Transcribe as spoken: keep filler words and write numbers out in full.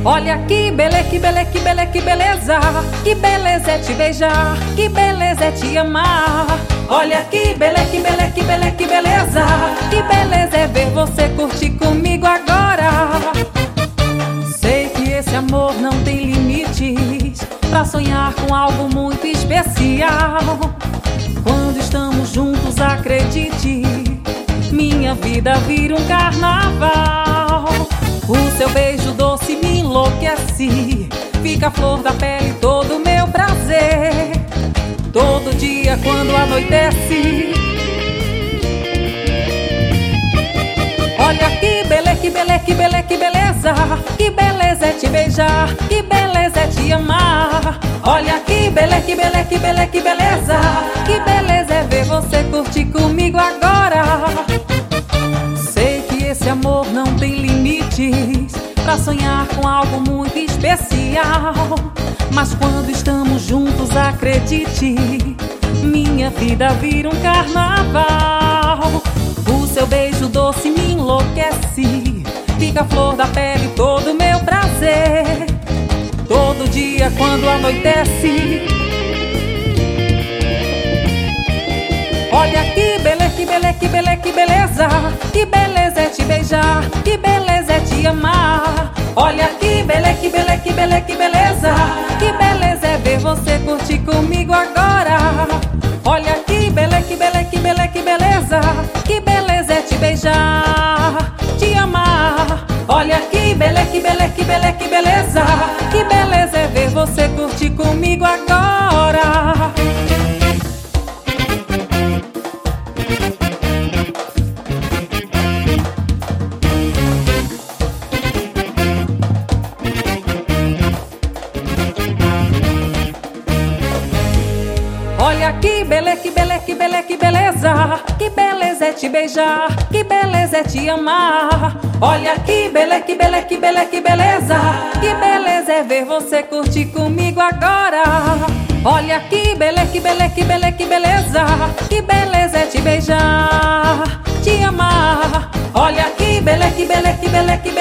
Olha que beleza, que beleza, que beleza, que beleza. Que beleza é te beijar, que beleza é te amar. Olha que beleza, que beleza, que beleza, que beleza. Que beleza é ver você curtir comigo agora. Sei que esse amor não tem limites, pra sonhar com algo muito especial. Quando estamos juntos, acredite, minha vida vira um carnaval. O seu beijo doce me enlouquece, fica a flor da pele todo meu prazer. Todo dia quando anoitece, olha que beleza, que beleza, que beleza, que beleza. Que beleza é te beijar, que beleza é te amar. Olha que beleza, que beleza, que beleza, que beleza. Que beleza é ver você curtir comigo agora. Sei que esse amor não tem limites, pra sonhar com algo muito especial. Mas quando estamos juntos, acredite, minha vida vira um carnaval. O seu beijo doce me enlouquece, fica a flor da pele todo meu prazer. Todo dia quando anoitece, olha que beleza, que beleza, que beleza, que beleza. Que beleza é te beijar, que beleza é te amar. Olha que beleza, que beleza, que beleza, que beleza. Que beleza é ver você curtir comigo agora. Olha que beleza, que beleza, que beleza, que beleza. Que beleza é te beijar, te amar. Olha que beleza, que beleza, que beleza, que beleza. Que beleza é ver você curtir comigo agora. Olha que beleza, que beleza, que beleza, que beleza. Que beleza é te beijar, que beleza é te amar. Olha que beleza, que beleza, que beleza, que beleza. Que beleza é ver você curtir comigo agora. Olha que beleza, que beleza, que beleza, que beleza. Que beleza é te beijar, te amar. Olha que beleza, que beleza, que beleza, que